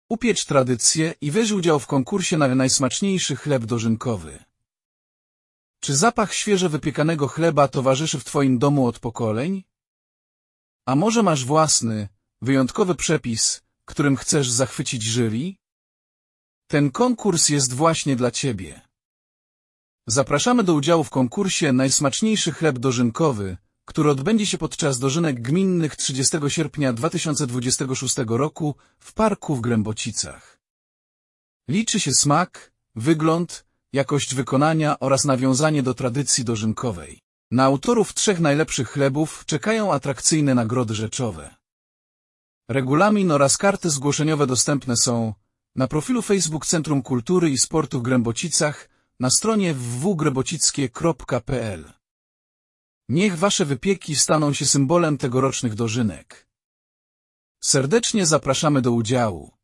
Upiecz tradycję i weź udział w konkursie na najsmaczniejszy chleb dożynkowy. Czy zapach świeżo wypiekanego chleba towarzyszy w Twoim domu od pokoleń? A może masz własny, wyjątkowy przepis, którym chcesz zachwycić jury? Ten konkurs jest właśnie dla Ciebie. Zapraszamy do udziału w konkursie Najsmaczniejszy chleb dożynkowy, który odbędzie się podczas dożynek gminnych 30 sierpnia 2026 roku w parku w Grębocicach. Liczy się smak, wygląd, jakość wykonania oraz nawiązanie do tradycji dożynkowej. Na autorów 3 najlepszych chlebów czekają atrakcyjne nagrody rzeczowe. Regulamin oraz karty zgłoszeniowe dostępne są na profilu Facebook Centrum Kultury i Sportu w Grębocicach, na stronie www.grembocickie.pl. Niech Wasze wypieki staną się symbolem tegorocznych dożynek. Serdecznie zapraszamy do udziału.